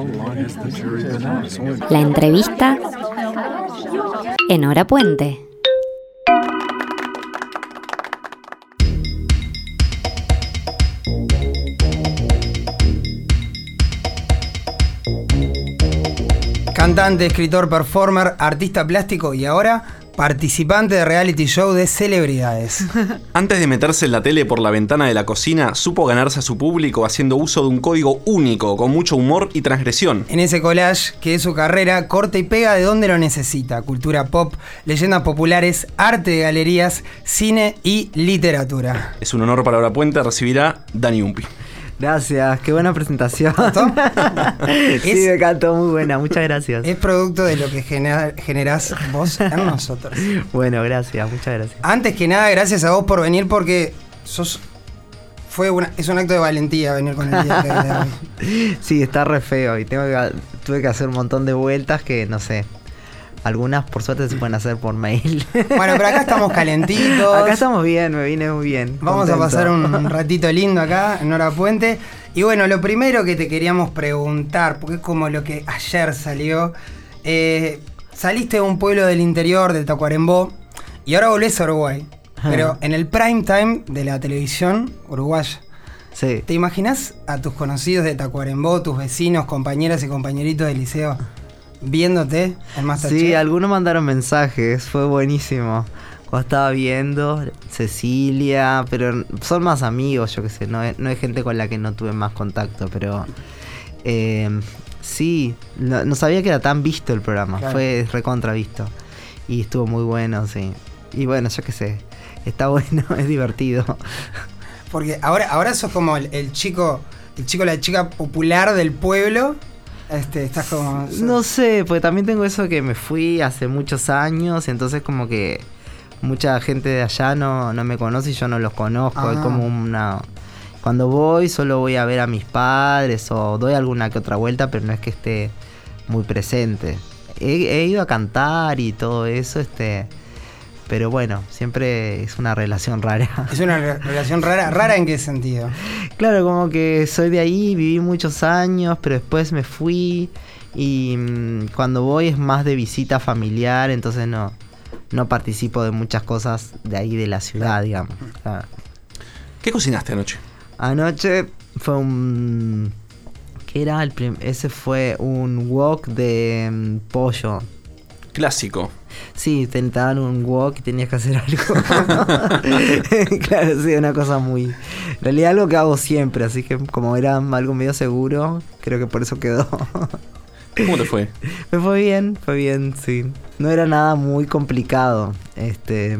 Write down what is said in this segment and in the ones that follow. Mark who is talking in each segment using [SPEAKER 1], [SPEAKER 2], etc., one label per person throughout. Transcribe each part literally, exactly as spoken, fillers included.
[SPEAKER 1] La entrevista en Hora Puente.
[SPEAKER 2] Cantante, escritor, performer, artista plástico y ahora participante de reality show de celebridades.
[SPEAKER 3] Antes de meterse en la tele por la ventana de la cocina, supo ganarse a su público haciendo uso de un código único, con mucho humor y transgresión.
[SPEAKER 2] En ese collage, que es su carrera, corta y pega de donde lo necesita. Cultura pop, leyendas populares, arte de galerías, cine y literatura.
[SPEAKER 3] Es un honor para Hora Puente recibir a Dani Umpi.
[SPEAKER 4] Gracias, qué buena presentación.
[SPEAKER 2] ¿Gustó?
[SPEAKER 4] Sí,
[SPEAKER 2] es,
[SPEAKER 4] me encantó, muy buena, muchas gracias.
[SPEAKER 2] Es producto de lo que genera, generás vos en nosotros.
[SPEAKER 4] Bueno, gracias, muchas gracias.
[SPEAKER 2] Antes que nada, gracias a vos por venir porque sos fue una, es un acto de valentía venir con el día que de hoy.
[SPEAKER 4] Sí, está re feo y tengo que, tuve que hacer un montón de vueltas que no sé. Algunas por suerte se pueden hacer por mail.
[SPEAKER 2] Bueno, pero acá estamos calentitos.
[SPEAKER 4] Acá estamos bien, me vine muy bien.
[SPEAKER 2] Vamos
[SPEAKER 4] contento.
[SPEAKER 2] a pasar un ratito lindo acá en Hora Puente. Y bueno, lo primero que te queríamos preguntar, porque es como lo que ayer salió. Eh, saliste de un pueblo del interior, de Tacuarembó, y ahora volvés a Uruguay. Pero en el prime time de la televisión uruguaya.
[SPEAKER 4] Sí.
[SPEAKER 2] ¿Te imaginás a tus conocidos de Tacuarembó, tus vecinos, compañeras y compañeritos del liceo, viéndote en Masterchef?
[SPEAKER 4] Sí, algunos mandaron mensajes, fue buenísimo. Cuando estaba viendo, Cecilia, pero son más amigos, yo qué sé, no es, no es gente con la que no tuve más contacto, pero eh, sí, no, no sabía que era tan visto el programa, claro. Fue recontra visto y estuvo muy bueno, sí. Y bueno, yo qué sé, está bueno, es divertido.
[SPEAKER 2] Porque ahora, ahora sos como el, el chico, el chico, la chica popular del pueblo. Este, estás como...
[SPEAKER 4] No sé, porque también tengo eso que me fui hace muchos años, entonces como que mucha gente de allá no, no me conoce y yo no los conozco. Ah. Es como una... Cuando voy solo voy a ver a mis padres o doy alguna que otra vuelta, pero no es que esté muy presente. He, he ido a cantar y todo eso, este... Pero bueno, siempre es una relación rara.
[SPEAKER 2] ¿Es una re- relación rara? ¿Rara en qué sentido?
[SPEAKER 4] Claro, como que soy de ahí, viví muchos años, pero después me fui y mmm, cuando voy es más de visita familiar, entonces no, no participo de muchas cosas de ahí de la ciudad, digamos. Claro.
[SPEAKER 3] ¿Qué cocinaste anoche?
[SPEAKER 4] Anoche fue un... ¿Qué era? El prim- ese fue un wok de um, pollo.
[SPEAKER 3] Clásico.
[SPEAKER 4] Sí, te daban un wok y tenías que hacer algo. Claro, sí, una cosa muy... En realidad algo que hago siempre, así que como era algo medio seguro, creo que por eso quedó.
[SPEAKER 3] ¿Cómo te fue?
[SPEAKER 4] Me fue bien, fue bien, sí. No era nada muy complicado. Este...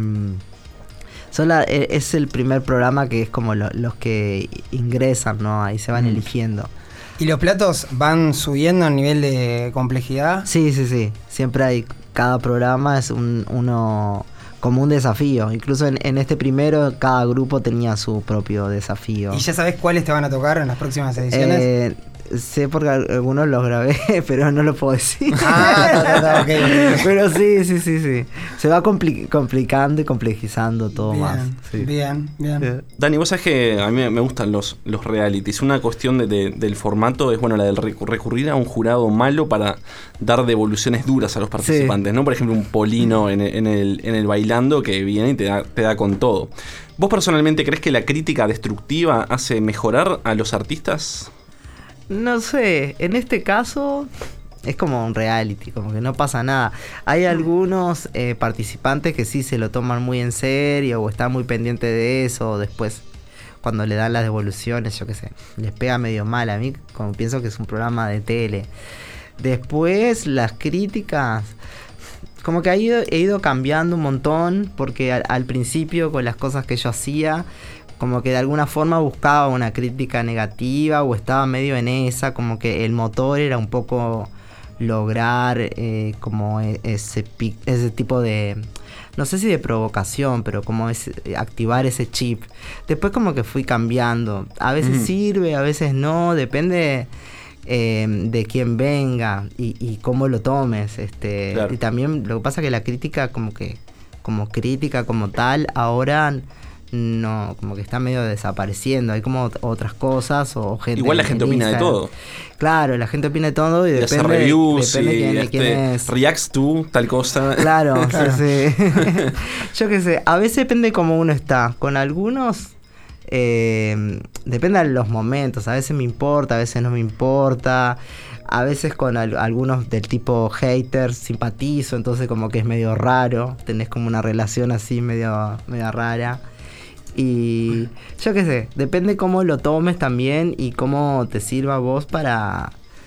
[SPEAKER 4] Solo es el primer programa que es como lo, los que ingresan, ¿no? Ahí se van mm. eligiendo.
[SPEAKER 2] ¿Y los platos van subiendo a nivel de complejidad?
[SPEAKER 4] Sí, sí, sí. Siempre hay... Cada programa es un, uno como un desafío. Incluso en, en este primero, cada grupo tenía su propio desafío.
[SPEAKER 2] ¿Y ya sabes cuáles te van a tocar en las próximas ediciones?
[SPEAKER 4] Eh, sé porque algunos los grabé, pero no lo puedo decir.
[SPEAKER 2] Ah, ta, ta, ta, okay, okay.
[SPEAKER 4] Pero sí, sí, sí, sí. Se va compli- complicando y complejizando todo
[SPEAKER 2] bien,
[SPEAKER 4] más. Sí.
[SPEAKER 2] Bien, bien.
[SPEAKER 3] Eh, Dani, vos sabés que a mí me gustan los, los realities. Una cuestión de, de, del formato es, bueno, la del recurrir a un jurado malo para dar devoluciones duras a los participantes, sí. ¿No? Por ejemplo, un Polino en el, en el, en el Bailando que viene y te da, te da con todo. ¿Vos personalmente crees que la crítica destructiva hace mejorar a los artistas?
[SPEAKER 4] No sé, en este caso es como un reality, como que no pasa nada. Hay algunos eh, participantes que sí se lo toman muy en serio o están muy pendientes de eso, o después cuando le dan las devoluciones, yo qué sé, les pega medio mal. A mí como pienso que es un programa de tele. Después las críticas, como que he ido, he ido cambiando un montón, porque al, al principio con las cosas que yo hacía, como que de alguna forma buscaba una crítica negativa o estaba medio en esa, como que el motor era un poco lograr eh, como ese, ese tipo de, no sé si de provocación, pero como es, activar ese chip. Después como que fui cambiando, a veces mm. sirve, a veces no, depende eh, de quién venga y, y cómo lo tomes. Este, claro. Y también lo que pasa es que la crítica como que, como crítica como tal, ahora... no, como que está medio desapareciendo. Hay como ot- otras cosas o gente.
[SPEAKER 3] Igual la gente opina de todo.
[SPEAKER 4] Claro, la gente opina de todo y,
[SPEAKER 3] y
[SPEAKER 4] depende,
[SPEAKER 3] hace reviews
[SPEAKER 4] depende
[SPEAKER 3] y
[SPEAKER 4] quién,
[SPEAKER 3] este,
[SPEAKER 4] quién es.
[SPEAKER 3] reacts to tal cosa.
[SPEAKER 4] Claro, sí, sí. Yo qué sé, a veces depende cómo uno está. Con algunos eh, depende de los momentos. A veces me importa, a veces no me importa. A veces con al- algunos del tipo haters simpatizo, entonces como que es medio raro. Tenés como una relación así medio, medio rara. Y yo qué sé, depende cómo lo tomes también y cómo te sirva a vos para,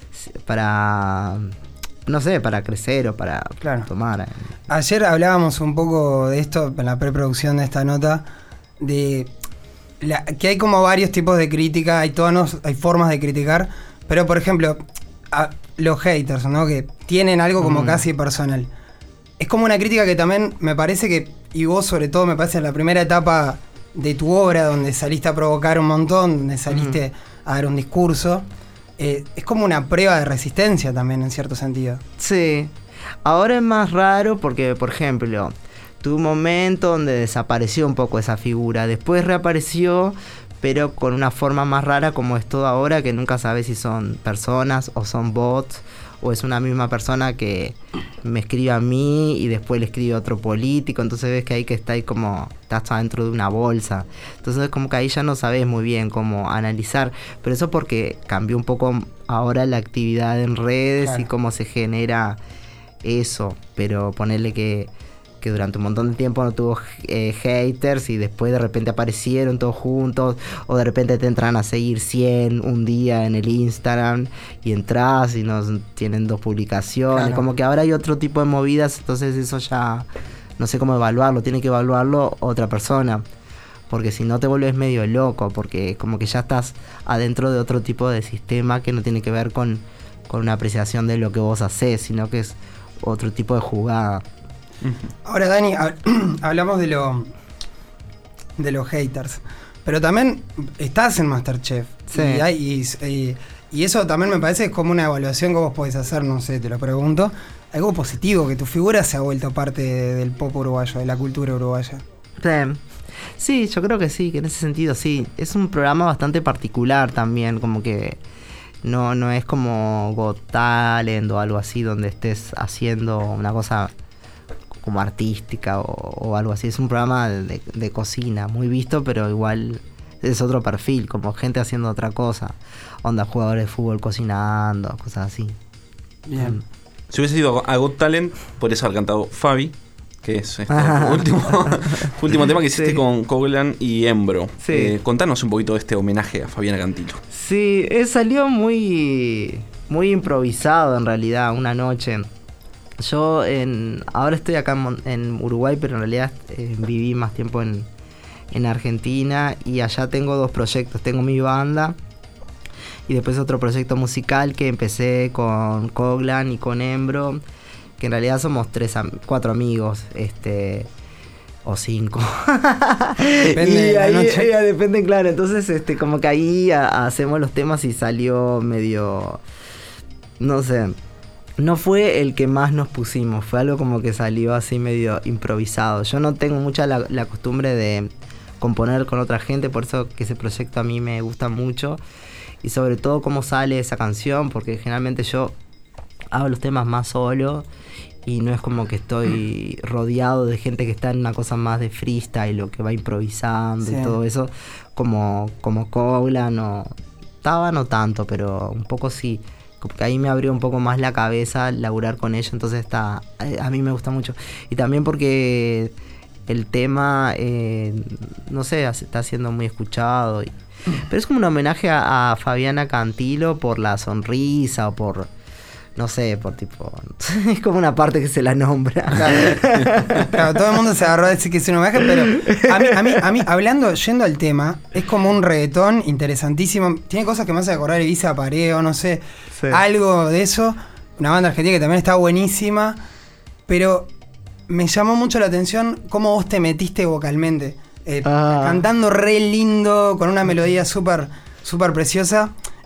[SPEAKER 4] para no sé, para crecer o para
[SPEAKER 2] Claro.
[SPEAKER 4] tomar.
[SPEAKER 2] Ayer hablábamos un poco de esto en la preproducción de esta nota, de la, que hay como varios tipos de crítica, hay tonos, hay formas de criticar, pero por ejemplo, a los haters, ¿no? Que tienen algo como
[SPEAKER 4] Mm.
[SPEAKER 2] casi personal. Es como una crítica que también me parece que, y vos sobre todo me parece en la primera etapa de tu obra, donde saliste a provocar un montón, donde saliste a dar un discurso, eh, es como una prueba de resistencia también, en cierto sentido.
[SPEAKER 4] Sí, ahora es más raro porque, por ejemplo, tuve un momento donde desapareció un poco esa figura, después reapareció, pero con una forma más rara como es todo ahora, que nunca sabes si son personas o son bots, o es una misma persona que me escribe a mí y después le escribe a otro político, entonces ves que ahí que está ahí como, estás adentro de una bolsa, entonces como que ahí ya no sabes muy bien cómo analizar, pero eso porque cambió un poco ahora la actividad en redes. Claro. Y cómo se genera eso, pero ponerle que que durante un montón de tiempo no tuvo eh, haters y después de repente aparecieron todos juntos, o de repente te entran a seguir cien un día en el Instagram y entras y nos tienen dos publicaciones, claro. Como que ahora hay otro tipo de movidas, entonces eso ya no sé cómo evaluarlo, tiene que evaluarlo otra persona, porque si no te vuelves medio loco, porque como que ya estás adentro de otro tipo de sistema que no tiene que ver con, con una apreciación de lo que vos hacés, sino que es otro tipo de jugada.
[SPEAKER 2] Ahora, Dani, hablamos de lo de los haters, pero también estás en MasterChef.
[SPEAKER 4] Sí.
[SPEAKER 2] Y, hay, y, y, y eso también me parece como una evaluación que vos podés hacer, no sé, te lo pregunto. Algo positivo, que tu figura se ha vuelto parte de, del pop uruguayo, de la cultura uruguaya.
[SPEAKER 4] Sí. Sí, yo creo que sí, que en ese sentido sí. Es un programa bastante particular también, como que no, no es como Got Talent o algo así donde estés haciendo una cosa como artística o, o algo así. Es un programa de, de cocina, muy visto, pero igual es otro perfil, como gente haciendo otra cosa. Onda, jugadores de fútbol cocinando, cosas así.
[SPEAKER 2] Bien.
[SPEAKER 3] Si hubiese ido a Got Talent, podrías haber cantado Fabi, que es este último, último tema que hiciste, sí, con Coglan y Embro.
[SPEAKER 4] Sí.
[SPEAKER 3] Eh, contanos un poquito de este homenaje a Fabiana Cantilo.
[SPEAKER 4] Sí, eh, salió muy, muy improvisado en realidad, una noche. Yo en, ahora estoy acá en, en Uruguay, pero en realidad eh, viví más tiempo en, en Argentina y allá tengo dos proyectos. Tengo mi banda y después otro proyecto musical que empecé con Coglan y con Embro, que en realidad somos tres, cuatro amigos, este, o cinco.
[SPEAKER 2] Depende
[SPEAKER 4] y
[SPEAKER 2] de la
[SPEAKER 4] ahí,
[SPEAKER 2] noche.
[SPEAKER 4] eh, depende, claro. Entonces, este, como que ahí a, hacemos los temas y salió medio, no sé. No fue el que más nos pusimos, fue algo como que salió así medio improvisado. Yo no tengo mucha la, la costumbre de componer con otra gente, por eso que ese proyecto a mí me gusta mucho. Y sobre todo cómo sale esa canción, porque generalmente yo hago los temas más solo y no es como que estoy rodeado de gente que está en una cosa más de freestyle o que va improvisando, sí, y todo eso, como, como Coglan o Taba, no tanto, pero un poco sí. Porque ahí me abrió un poco más la cabeza laburar con ella, entonces está, a mí me gusta mucho. Y también porque el tema, eh, no sé, está siendo muy escuchado. Y, pero es como un homenaje a, a Fabiana Cantilo por la sonrisa o por, no sé, por tipo... Es como una parte que se la nombra.
[SPEAKER 2] Claro, claro, todo el mundo se agarró a decir que es un homenaje, pero a mí, a mí, a mí, hablando, yendo al tema, es como un reggaetón interesantísimo. Tiene cosas que me hacen acordar Ibiza Pareo, no sé, sí, algo de eso. Una banda argentina que también está buenísima, pero me llamó mucho la atención cómo vos te metiste vocalmente. Eh, ah. Cantando re lindo, con una melodía súper súper preciosa.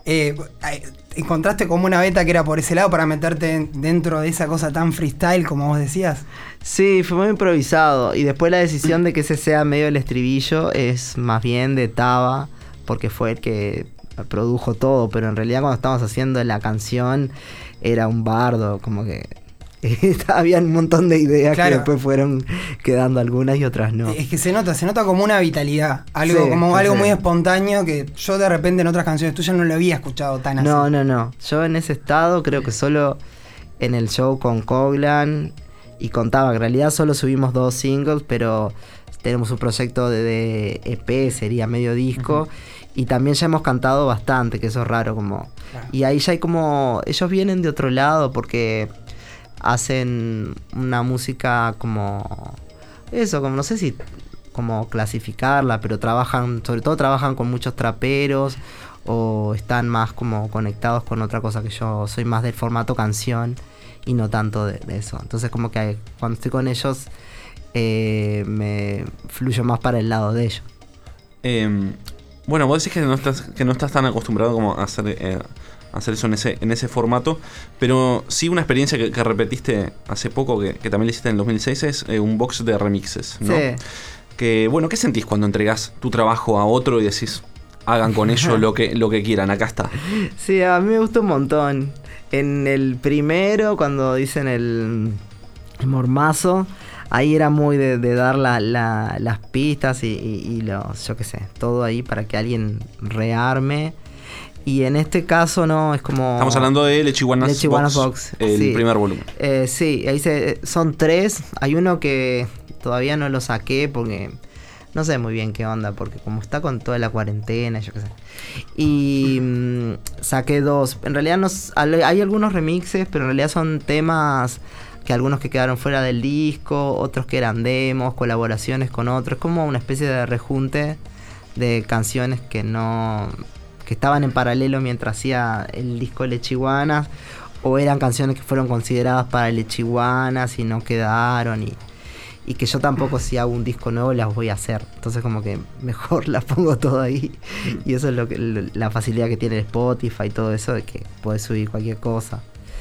[SPEAKER 2] Eh, ¿Encontraste como una beta que era por ese lado para meterte dentro de esa cosa tan freestyle como vos decías?
[SPEAKER 4] Sí, fue muy improvisado. Y después la decisión de que ese sea medio el estribillo es más bien de Taba, porque fue el que produjo todo. Pero en realidad cuando estábamos haciendo la canción era un bardo, como que... había un montón de ideas, claro, que después fueron quedando algunas y otras no.
[SPEAKER 2] Es que se nota, se nota como una vitalidad, algo,
[SPEAKER 4] sí,
[SPEAKER 2] como
[SPEAKER 4] sí,
[SPEAKER 2] algo
[SPEAKER 4] sí.
[SPEAKER 2] muy espontáneo que yo de repente en otras canciones tuyas no lo había escuchado tan así.
[SPEAKER 4] No, no, no. Yo en ese estado creo que solo en el show con Coglan y con Taba, en realidad solo subimos dos singles, pero tenemos un proyecto de, de E P, sería medio disco. Uh-huh. Y también ya hemos cantado bastante, que eso es raro, como... Claro. Y ahí ya hay como... Ellos vienen de otro lado porque... hacen una música como eso, como no sé si como clasificarla, pero trabajan, sobre todo trabajan con muchos traperos o están más como conectados con otra cosa, que yo soy más del formato canción y no tanto de, de eso. Entonces como que cuando estoy con ellos eh, me fluyo más para el lado de ellos.
[SPEAKER 3] Eh, bueno, vos decís que no estás, que no estás tan acostumbrado como a hacer... Eh, hacer eso en ese, en ese formato, pero sí una experiencia que, que repetiste hace poco, que, que también le hiciste en el dos mil seis, es eh, un box de remixes, ¿no?
[SPEAKER 4] Sí.
[SPEAKER 3] Que, bueno, ¿qué sentís cuando entregás tu trabajo a otro y decís, hagan con ello lo que, lo que quieran, acá está?
[SPEAKER 4] Sí, a mí me gusta un montón. En el primero, cuando dicen el, el mormazo, ahí era muy de, de dar la, la, las pistas y, y, y los, yo qué sé, todo ahí para que alguien rearme. Y en este caso no, es como...
[SPEAKER 3] Estamos hablando de Lechiguanas,
[SPEAKER 4] Lechiguanas
[SPEAKER 3] Box,
[SPEAKER 4] Box,
[SPEAKER 3] el
[SPEAKER 4] sí.
[SPEAKER 3] primer volumen.
[SPEAKER 4] Eh, sí, ahí se, son tres. Hay uno que todavía no lo saqué porque no sé muy bien qué onda, porque como está con toda la cuarentena, yo qué sé. Y mmm, saqué dos. En realidad no, hay algunos remixes, pero en realidad son temas que algunos que quedaron fuera del disco, otros que eran demos, colaboraciones con otros. Es como una especie de rejunte de canciones que no... que estaban en paralelo mientras hacía el disco Lechiguanas, o eran canciones que fueron consideradas para Lechiguanas y no quedaron, y, y que yo tampoco, si hago un disco nuevo, las voy a hacer. Entonces como que mejor las pongo todo ahí, y eso es lo que la facilidad que tiene el Spotify y todo eso, de que puedes subir cualquier cosa.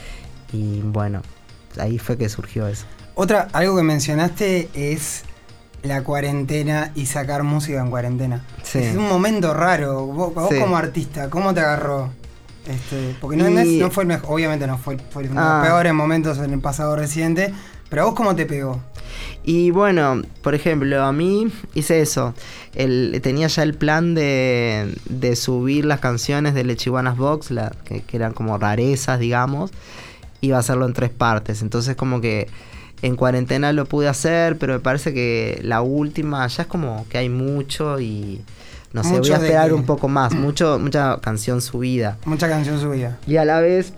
[SPEAKER 4] Y bueno, ahí fue que surgió eso.
[SPEAKER 2] Otra, algo que mencionaste es la cuarentena y sacar música en cuarentena. Sí. Es un momento raro. Vos, vos sí. como artista, ¿cómo te agarró? Este, porque no, y... no, es, no fue el mejor, obviamente no fue, fue uno ah. de los peores momentos en el pasado reciente, pero ¿a vos cómo te pegó?
[SPEAKER 4] Y bueno, por ejemplo, a mí hice eso. El, tenía ya el plan de, de subir las canciones de Lechiguanas Box, la, que, que eran como rarezas, digamos. Iba a hacerlo en tres partes. Entonces como que en cuarentena lo pude hacer, pero me parece que la última ya es como que hay mucho y no sé, mucho voy a esperar de... un poco más, mucho mucha canción subida.
[SPEAKER 2] Mucha canción subida.
[SPEAKER 4] Y a la vez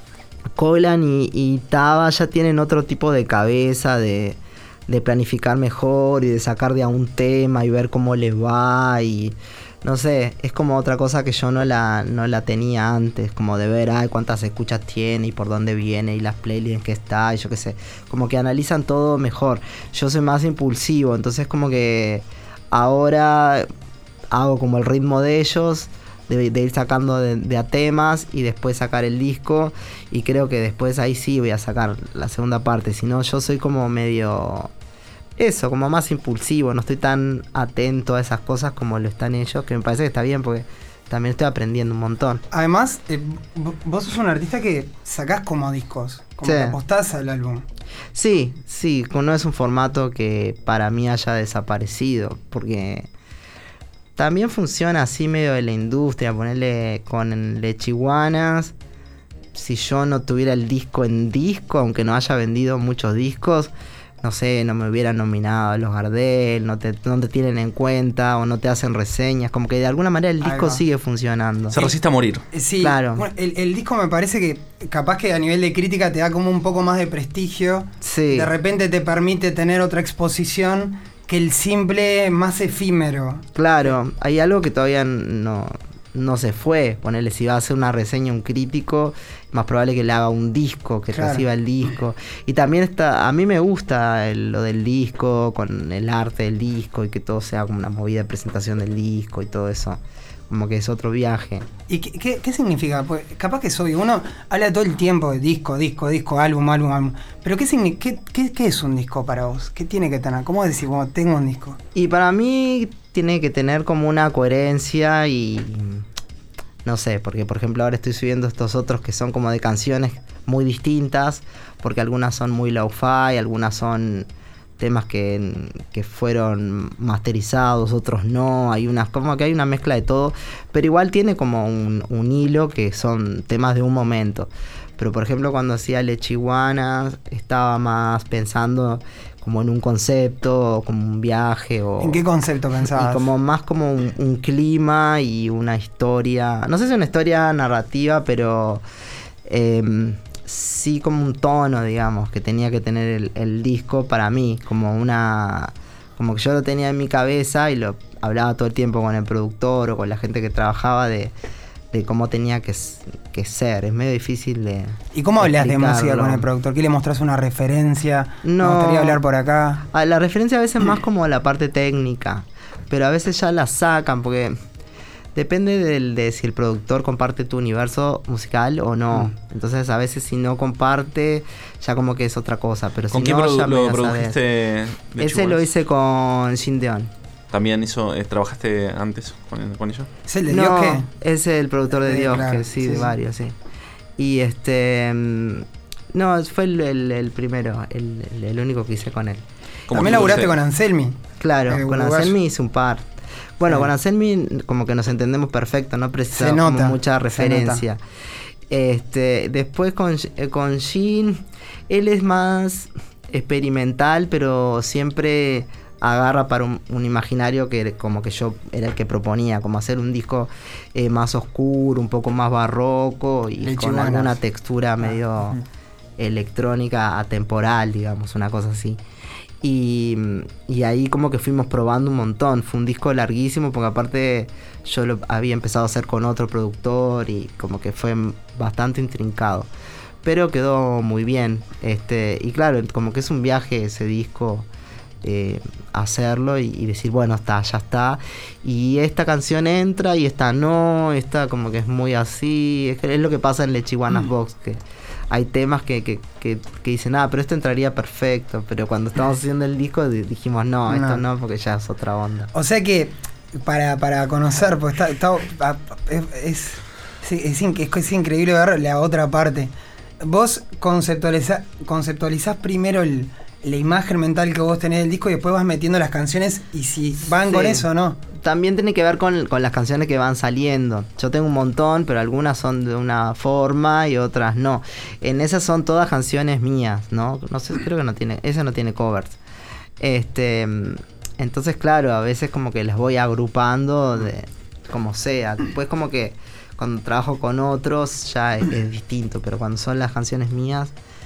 [SPEAKER 4] Coglan y, y Taba ya tienen otro tipo de cabeza de, de planificar mejor y de sacar de a un tema y ver cómo les va, y no sé, es como otra cosa que yo no la, no la tenía antes, como de ver ay, cuántas escuchas tiene y por dónde viene y las playlists en que está y yo qué sé, como que analizan todo mejor. Yo soy más impulsivo, entonces como que ahora hago como el ritmo de ellos, de, de ir sacando de, de a temas y después sacar el disco, y creo que después ahí sí voy a sacar la segunda parte. Si no, yo soy como medio... eso, como más impulsivo, no estoy tan atento a esas cosas como lo están ellos, que me parece que está bien porque también estoy aprendiendo un montón.
[SPEAKER 2] Además, eh, vos sos un artista que sacás como discos, como
[SPEAKER 4] sí.
[SPEAKER 2] que apostás al álbum.
[SPEAKER 4] Sí, sí, no es un formato que para mí haya desaparecido, porque también funciona así medio de la industria, ponerle con Lechiguanas. Si yo no tuviera el disco en disco, aunque no haya vendido muchos discos, no sé, no me hubieran nominado a los Gardel, no te, no te tienen en cuenta o no te hacen reseñas, como que de alguna manera el disco sigue funcionando.
[SPEAKER 3] Se resiste a morir.
[SPEAKER 2] Sí,
[SPEAKER 4] claro.
[SPEAKER 2] Bueno, el, el disco me parece que capaz que a nivel de crítica te da como un poco más de prestigio.
[SPEAKER 4] Sí.
[SPEAKER 2] De repente te permite tener otra exposición que el simple más efímero.
[SPEAKER 4] Claro, hay algo que todavía no... no se fue, ponerle, si va a hacer una reseña un crítico, más probable que le haga un disco, que claro. reciba el disco. Y también está, a mí me gusta el, lo del disco, con el arte del disco, y que todo sea como una movida de presentación del disco y todo eso. como que es otro viaje.
[SPEAKER 2] ¿Y qué, qué, qué significa? Pues capaz que es obvio, uno habla todo el tiempo de disco, disco, disco, álbum, álbum, álbum. Pero ¿qué, qué, qué, qué es un disco para vos? ¿Qué tiene que tener? ¿Cómo decís, bueno, tengo un disco?
[SPEAKER 4] Y para mí tiene que tener como una coherencia y... no sé, porque por ejemplo ahora estoy subiendo estos otros que son como de canciones muy distintas, porque algunas son muy lo-fi, algunas son temas que, que fueron masterizados, otros no, hay unas, como que hay una mezcla de todo, pero igual tiene como un, un hilo que son temas de un momento. Pero por ejemplo cuando hacía Lechiguanas estaba más pensando como en un concepto, como un viaje o...
[SPEAKER 2] ¿En qué concepto pensabas?
[SPEAKER 4] Y como más como un, un clima y una historia, no sé si una historia narrativa, pero eh, sí como un tono, digamos, que tenía que tener el, el disco para mí, como una... como que yo lo tenía en mi cabeza y lo hablaba todo el tiempo con el productor o con la gente que trabajaba de... de cómo tenía que, que ser. Es medio difícil de...
[SPEAKER 2] ¿Y cómo hablas de música con el productor? ¿Qué le mostrás una referencia?
[SPEAKER 4] No.
[SPEAKER 2] ¿Me gustaría hablar por acá?
[SPEAKER 4] A la referencia a veces más como la parte técnica, pero a veces ya la sacan porque depende del, de si el productor comparte tu universo musical o no. Mm. Entonces a veces si no comparte, ya como que es otra cosa. Pero
[SPEAKER 3] ¿Con
[SPEAKER 4] si
[SPEAKER 3] qué
[SPEAKER 4] no,
[SPEAKER 3] produ-
[SPEAKER 4] ya
[SPEAKER 3] lo produjiste?
[SPEAKER 4] Ese lo hice con Jin Deon.
[SPEAKER 3] ¿También hizo, eh, trabajaste antes con, con ellos?
[SPEAKER 2] ¿Es el de
[SPEAKER 4] no,
[SPEAKER 2] Dios qué?
[SPEAKER 4] Es el productor de
[SPEAKER 2] Eh,
[SPEAKER 4] Dios,
[SPEAKER 2] claro,
[SPEAKER 4] que sí,
[SPEAKER 2] sí,
[SPEAKER 4] de
[SPEAKER 2] sí.
[SPEAKER 4] varios, sí. Y este... no, fue el, el, el primero, el, el, el único que hice con él.
[SPEAKER 2] También laburaste con Anselmi.
[SPEAKER 4] Claro,
[SPEAKER 2] eh,
[SPEAKER 4] con
[SPEAKER 2] uruguayo.
[SPEAKER 4] Anselmi hice un par. Bueno,
[SPEAKER 2] Sí.
[SPEAKER 4] con Anselmi como que nos entendemos perfecto, no
[SPEAKER 2] Se
[SPEAKER 4] precisamos
[SPEAKER 2] nota,
[SPEAKER 4] mucha
[SPEAKER 2] se
[SPEAKER 4] referencia. Este, después con, eh, con Jin, él es más experimental, pero siempre agarra para un, un imaginario que como que yo era el que proponía, como hacer un disco eh, más oscuro, un poco más barroco y
[SPEAKER 2] Le
[SPEAKER 4] con
[SPEAKER 2] chivanas.
[SPEAKER 4] alguna textura medio
[SPEAKER 2] Ah, uh-huh.
[SPEAKER 4] electrónica atemporal, digamos, una cosa así. Y, y ahí como que fuimos probando un montón. Fue un disco larguísimo porque aparte yo lo había empezado a hacer con otro productor y como que fue bastante intrincado. Pero quedó muy bien. Este, y claro, como que es un viaje ese disco, eh, hacerlo y, y decir, bueno, está, ya está. Y esta canción entra y esta no, esta como que es muy así. Es, que es lo que pasa en Lechiguanas mm. Box, que hay temas que, que, que, que dicen, ah, pero esto entraría perfecto. Pero cuando estábamos haciendo el disco dijimos, no, esto no, no porque ya es otra onda.
[SPEAKER 2] O sea que, para, para conocer, pues está, está, es, es, es, es, es increíble ver la otra parte. Vos conceptualizás, conceptualizás primero el, la imagen mental que vos tenés del disco y después vas metiendo las canciones y si van sí. con eso o no.
[SPEAKER 4] También tiene que ver con, con las canciones que van saliendo. Yo tengo un montón, pero algunas son de una forma y otras no. En esas son todas canciones mías, ¿no? No sé, creo que no tiene, esa no tiene covers. Este, entonces, claro, a veces como que las voy agrupando de como sea. Después como que cuando trabajo con otros ya es, es distinto, pero cuando son las canciones mías,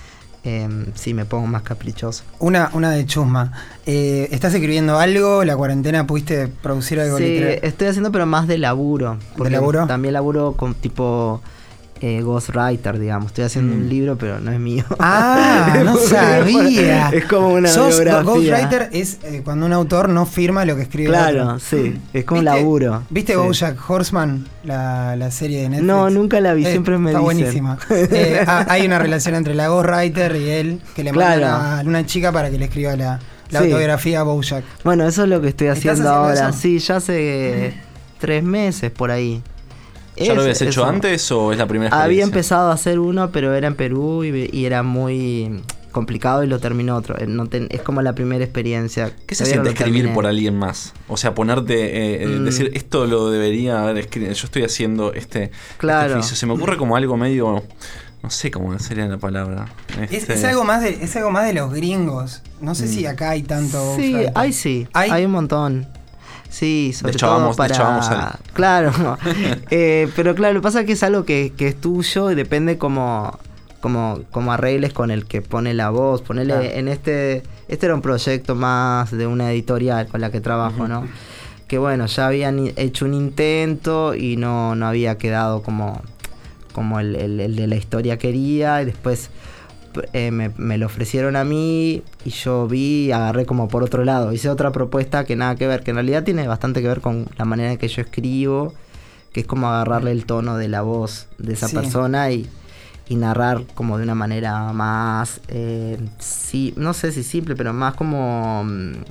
[SPEAKER 4] Eh, sí, me pongo más caprichoso.
[SPEAKER 2] Una, una de Chusma. Eh, ¿Estás escribiendo algo? ¿La cuarentena pudiste producir algo
[SPEAKER 4] Sí,
[SPEAKER 2] literario?
[SPEAKER 4] estoy haciendo, pero más de laburo.
[SPEAKER 2] ¿De laburo?
[SPEAKER 4] También laburo con tipo eh, ghostwriter, digamos. Estoy haciendo mm. un libro, pero no es mío.
[SPEAKER 2] Ah, no sabía.
[SPEAKER 4] Es como una
[SPEAKER 2] Sos,
[SPEAKER 4] biografía.
[SPEAKER 2] Ghostwriter es eh, cuando un autor no firma lo que escribe.
[SPEAKER 4] Claro,
[SPEAKER 2] otro.
[SPEAKER 4] sí. Es como un
[SPEAKER 2] ¿Viste,
[SPEAKER 4] laburo.
[SPEAKER 2] ¿Viste
[SPEAKER 4] sí.
[SPEAKER 2] BoJack Horseman, la, la serie de Netflix?
[SPEAKER 4] No, nunca la vi,
[SPEAKER 2] eh,
[SPEAKER 4] siempre me
[SPEAKER 2] está
[SPEAKER 4] dicen.
[SPEAKER 2] buenísima. Eh, ah, hay una relación entre la Ghostwriter y él, que le
[SPEAKER 4] claro.
[SPEAKER 2] manda a una chica para que le escriba la, la
[SPEAKER 4] sí.
[SPEAKER 2] autobiografía a BoJack.
[SPEAKER 4] Bueno, eso es lo que estoy haciendo,
[SPEAKER 2] haciendo
[SPEAKER 4] ahora.
[SPEAKER 2] eso?
[SPEAKER 4] Sí, ya hace tres meses por ahí.
[SPEAKER 3] ¿Ya
[SPEAKER 4] es,
[SPEAKER 3] lo habías hecho
[SPEAKER 4] eso.
[SPEAKER 3] antes o es la primera experiencia?
[SPEAKER 4] Había empezado a hacer uno, pero era en Perú y, y era muy complicado y lo terminó otro. No ten, es como la primera experiencia.
[SPEAKER 3] ¿Qué se siente escribir terminé. por alguien más? O sea, ponerte, eh, mm. decir, esto lo debería haber escrito. Yo estoy haciendo este,
[SPEAKER 4] claro.
[SPEAKER 3] este Se me ocurre como algo medio... No sé cómo sería la palabra.
[SPEAKER 2] Este... Es, es, algo más de, es algo más de los gringos. No sé mm. si acá hay tanto...
[SPEAKER 4] Sí, hay sí. ¿Hay? hay un montón. Sí, sobre
[SPEAKER 3] de hecho,
[SPEAKER 4] todo
[SPEAKER 3] vamos,
[SPEAKER 4] para...
[SPEAKER 3] De hecho, vamos a...
[SPEAKER 4] Claro. eh, pero claro, lo que pasa es que es algo que, que es tuyo y depende como... Como, como arregles con el que pone la voz. Ponele claro. en este... Este era un proyecto más de una editorial con la que trabajo, uh-huh. ¿no? Que bueno, ya habían hecho un intento y no, no había quedado como... Como el, el, el de la historia quería. Y después eh, me, me lo ofrecieron a mí y yo vi y agarré como por otro lado. Hice otra propuesta que nada que ver, que en realidad tiene bastante que ver con la manera en que yo escribo. que es como agarrarle el tono de la voz de esa
[SPEAKER 2] Sí.
[SPEAKER 4] persona y, y narrar como de una manera más, eh, sí, no sé si simple, pero más como,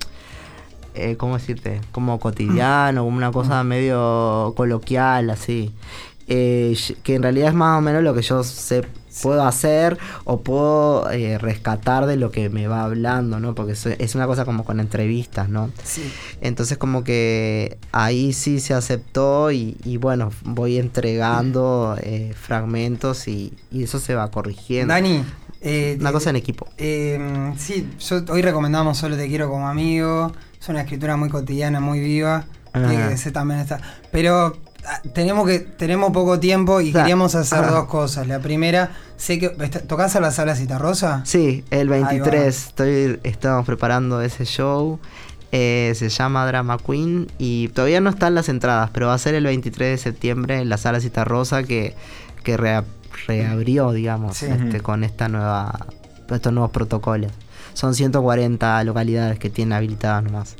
[SPEAKER 4] eh, ¿cómo decirte? Como cotidiano, como una cosa medio coloquial, así. Eh, que en realidad es más o menos lo que yo sé, puedo hacer o puedo eh, rescatar de lo que me va hablando, ¿no? Porque es, es una cosa como con entrevistas, ¿no?
[SPEAKER 2] Sí.
[SPEAKER 4] Entonces como que ahí sí se aceptó y, y bueno, voy entregando eh, fragmentos y, y eso se va corrigiendo.
[SPEAKER 2] Dani, eh,
[SPEAKER 4] Una
[SPEAKER 2] eh,
[SPEAKER 4] cosa en equipo.
[SPEAKER 2] Eh, sí, yo, hoy recomendamos Solo te quiero como amigo. Es una escritura muy cotidiana, muy viva.
[SPEAKER 4] Ah.
[SPEAKER 2] Que ese también está. Pero ah, tenemos que tenemos poco tiempo y
[SPEAKER 4] O sea,
[SPEAKER 2] queríamos hacer
[SPEAKER 4] ah.
[SPEAKER 2] dos cosas. La primera, sé que ¿tocás a la Sala Citarrosa?
[SPEAKER 4] Sí, el
[SPEAKER 2] Ahí va.
[SPEAKER 4] veintitrés estoy, estamos preparando ese show. Eh, se llama Drama Queen y todavía no están las entradas, pero va a ser el veintitrés de septiembre en la Sala Citarrosa que, que rea- reabrió, digamos,
[SPEAKER 2] Sí.
[SPEAKER 4] este, con esta nueva, estos nuevos protocolos. Son ciento cuarenta localidades que tienen habilitadas nomás.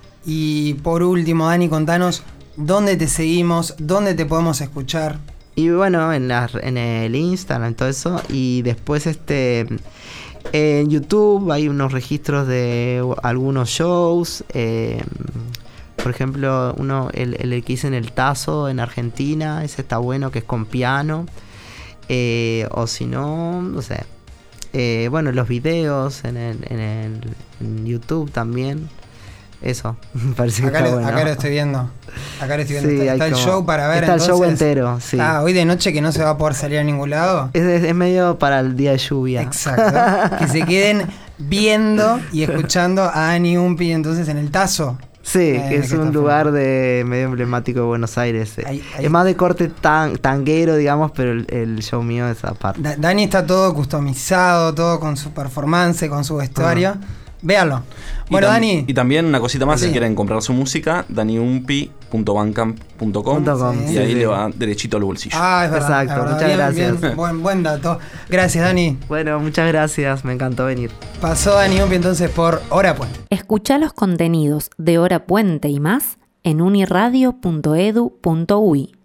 [SPEAKER 2] Y por último, Dani, contanos dónde te seguimos, dónde te podemos escuchar.
[SPEAKER 4] Y bueno, en, la, en el Instagram, todo eso. Y después este en YouTube hay unos registros de algunos shows. Eh, por ejemplo, uno el, el que hice en el Tazo en Argentina. Ese está bueno, que es con piano. Eh, o si no, no sé. Eh, bueno, los videos en, el, en, el, en YouTube también. Eso, me parece que
[SPEAKER 2] Acá,
[SPEAKER 4] está
[SPEAKER 2] lo,
[SPEAKER 4] bueno.
[SPEAKER 2] acá lo estoy viendo. Acá lo estoy viendo.
[SPEAKER 4] Sí,
[SPEAKER 2] está
[SPEAKER 4] hay
[SPEAKER 2] está el
[SPEAKER 4] como-
[SPEAKER 2] show para ver.
[SPEAKER 4] Está el show
[SPEAKER 2] entonces.
[SPEAKER 4] entero, sí.
[SPEAKER 2] Ah, hoy de noche que no se va a poder salir a ningún lado.
[SPEAKER 4] Es, es- es medio para el día de lluvia.
[SPEAKER 2] Exacto. Que se queden viendo y escuchando a Dani Umpi entonces en el Tazo.
[SPEAKER 4] Sí,
[SPEAKER 2] Eh,
[SPEAKER 4] que es
[SPEAKER 2] que
[SPEAKER 4] un
[SPEAKER 2] está
[SPEAKER 4] lugar de medio emblemático de Buenos Aires. eh.
[SPEAKER 2] Ahí- ahí-
[SPEAKER 4] Es más de corte tan, tanguero, digamos, pero el, el show mío es aparte.
[SPEAKER 2] Da- Dani está todo customizado, todo con su performance, con su vestuario. Véanlo. Bueno,
[SPEAKER 3] y tam-
[SPEAKER 2] Dani.
[SPEAKER 3] Y también una cosita más,
[SPEAKER 2] Sí.
[SPEAKER 3] si quieren comprar su música, daniumpi punto bandcamp punto com
[SPEAKER 4] Punto com,
[SPEAKER 3] y
[SPEAKER 2] sí,
[SPEAKER 3] ahí
[SPEAKER 4] sí.
[SPEAKER 3] le va derechito al bolsillo.
[SPEAKER 2] Ah, es verdad.
[SPEAKER 4] Exacto,
[SPEAKER 2] es verdad.
[SPEAKER 4] muchas
[SPEAKER 2] Bien,
[SPEAKER 4] gracias.
[SPEAKER 2] bien, buen, buen dato. Gracias, Dani.
[SPEAKER 4] Bueno, muchas gracias, me encantó venir.
[SPEAKER 2] Pasó Dani Umpi entonces por Hora Puente.
[SPEAKER 1] Escucha los contenidos de Hora Puente y más en uniradio punto edu punto uy.